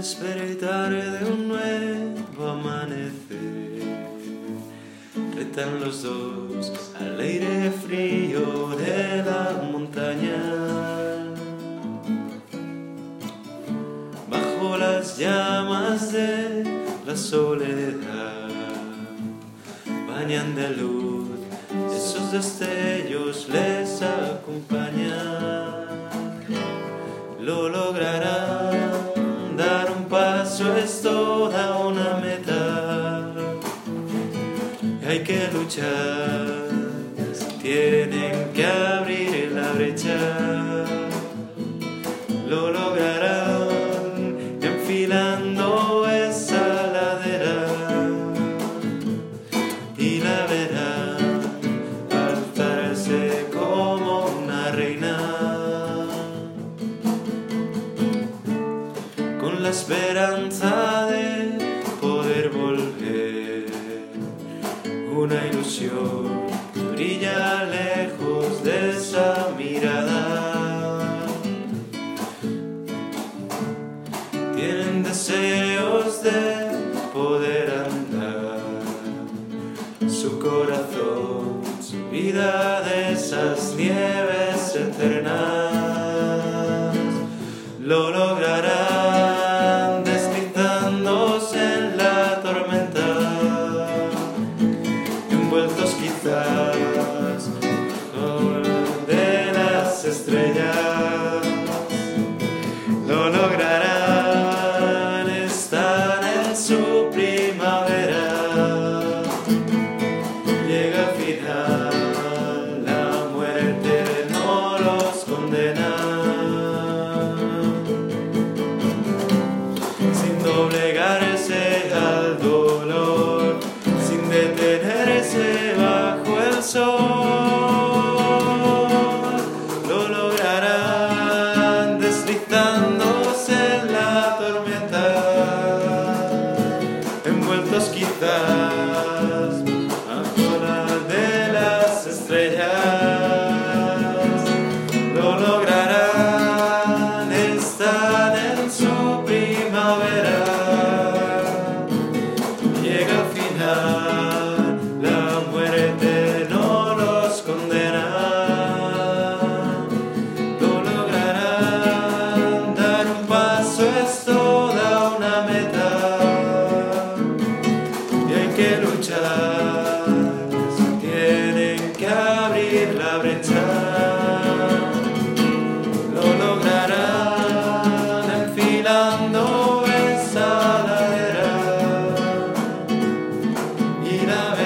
despertar de un nuevo amanecer, retan los dos al aire frío de la montaña. Bajo las llamas de la soledad, bañan de luz, esos destellos les acompañan. Lo lograrán, dar un paso es toda una meta. Y hay que luchar, tienen que abrir la brecha. Lo lograrán, enfilando esa ladera, y la verán alzarse como una reina, con la esperanza de poder volver. Una ilusión brilla lejos de esa mirada. Tienen deseos de poder andar, su corazón, su vida de esas nieves eternas. Lo lograrán, deslizándose en la tormenta, envueltos quizás de las estrellas. Lo lograrán, están en su primavera. Llega al final, la muerte no los condena. Sin doblegarse al dolor, sin detenerse bajo el sol, lo lograrán, deslizándose en la tormenta, envueltos quizás bajo la de las estrellas. Lo lograrán, están en su primavera. Llega al final, la muerte no los condena. Lo lograrán, dar un paso es toda una meta. Y hay que luchar, tienen que abrir la brecha. Lo lograrán, enfilando esa ladera, y la